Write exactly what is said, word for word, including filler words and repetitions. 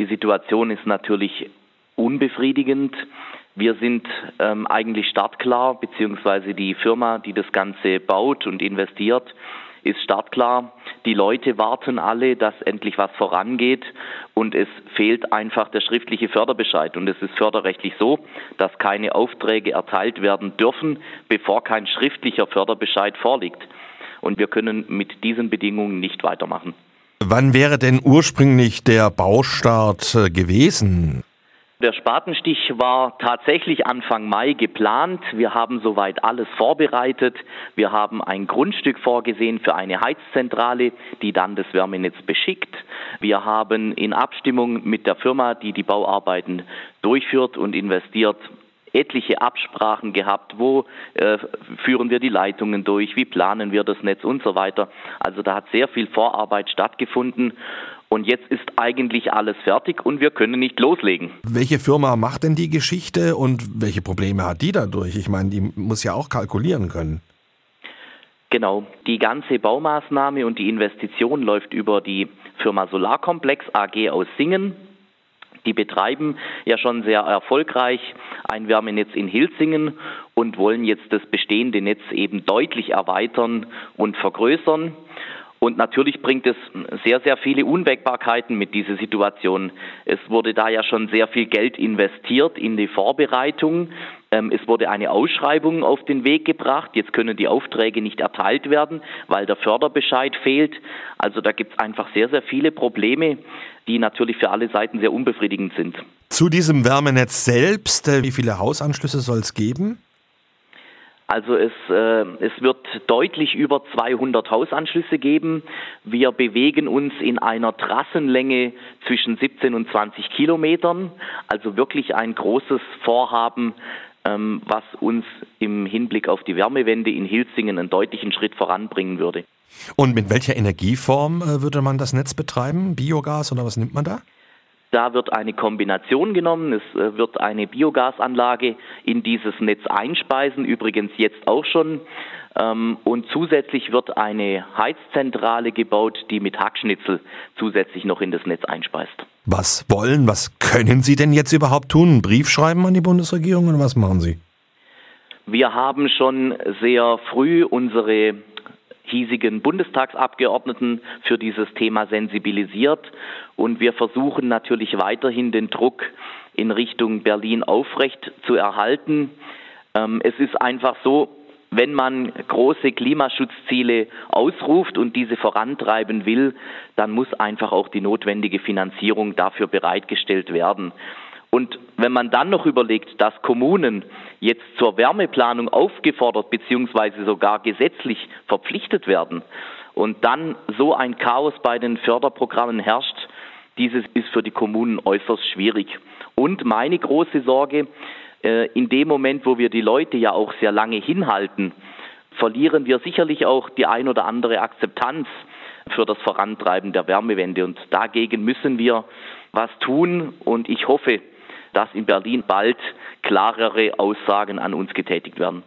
Situation ist natürlich unbefriedigend. Wir sind ähm, eigentlich startklar, beziehungsweise die Firma, die das Ganze baut und investiert, ist startklar. Die Leute warten alle, dass endlich was vorangeht und es fehlt einfach der schriftliche Förderbescheid. Und es ist förderrechtlich so, dass keine Aufträge erteilt werden dürfen, bevor kein schriftlicher Förderbescheid vorliegt. Und wir können mit diesen Bedingungen nicht weitermachen. Wann wäre denn ursprünglich der Baustart äh, gewesen? Der Spatenstich war tatsächlich Anfang Mai geplant. Wir haben soweit alles vorbereitet. Wir haben ein Grundstück vorgesehen für eine Heizzentrale, die dann das Wärmenetz beschickt. Wir haben in Abstimmung mit der Firma, die die Bauarbeiten durchführt und investiert, etliche Absprachen gehabt, wo äh, führen wir die Leitungen durch, wie planen wir das Netz und so weiter. Also da hat sehr viel Vorarbeit stattgefunden. Und jetzt ist eigentlich alles fertig und wir können nicht loslegen. Welche Firma macht denn die Geschichte und welche Probleme hat die dadurch? Ich meine, die muss ja auch kalkulieren können. Genau, die ganze Baumaßnahme und die Investition läuft über die Firma Solarkomplex A G aus Singen. Die betreiben ja schon sehr erfolgreich ein Wärmenetz in Hilsingen und wollen jetzt das bestehende Netz eben deutlich erweitern und vergrößern. Und natürlich bringt es sehr, sehr viele Unwägbarkeiten mit dieser Situation. Es wurde da ja schon sehr viel Geld investiert in die Vorbereitung. Ähm, es wurde eine Ausschreibung auf den Weg gebracht. Jetzt können die Aufträge nicht erteilt werden, weil der Förderbescheid fehlt. Also da gibt es einfach sehr, sehr viele Probleme, die natürlich für alle Seiten sehr unbefriedigend sind. Zu diesem Wärmenetz selbst, äh, wie viele Hausanschlüsse soll es geben? Also es, äh, es wird deutlich über zweihundert Hausanschlüsse geben. Wir bewegen uns in einer Trassenlänge zwischen siebzehn und zwanzig Kilometern. Also wirklich ein großes Vorhaben, ähm, was uns im Hinblick auf die Wärmewende in Hilsingen einen deutlichen Schritt voranbringen würde. Und mit welcher Energieform äh, würde man das Netz betreiben? Biogas oder was nimmt man da? Da wird eine Kombination genommen. Es wird eine Biogasanlage in dieses Netz einspeisen, übrigens jetzt auch schon. Und zusätzlich wird eine Heizzentrale gebaut, die mit Hackschnitzel zusätzlich noch in das Netz einspeist. Was wollen, was können Sie denn jetzt überhaupt tun? Einen Brief schreiben an die Bundesregierung oder was machen Sie? Wir haben schon sehr früh unsere hiesigen Bundestagsabgeordneten für dieses Thema sensibilisiert und wir versuchen natürlich weiterhin den Druck in Richtung Berlin aufrecht zu erhalten. Ähm, es ist einfach so, wenn man große Klimaschutzziele ausruft und diese vorantreiben will, dann muss einfach auch die notwendige Finanzierung dafür bereitgestellt werden. Und wenn man dann noch überlegt, dass Kommunen jetzt zur Wärmeplanung aufgefordert bzw. sogar gesetzlich verpflichtet werden und dann so ein Chaos bei den Förderprogrammen herrscht, dieses ist für die Kommunen äußerst schwierig. Und meine große Sorge, in dem Moment, wo wir die Leute ja auch sehr lange hinhalten, verlieren wir sicherlich auch die ein oder andere Akzeptanz für das Vorantreiben der Wärmewende. Und dagegen müssen wir was tun und ich hoffe, dass in Berlin bald klarere Aussagen an uns getätigt werden.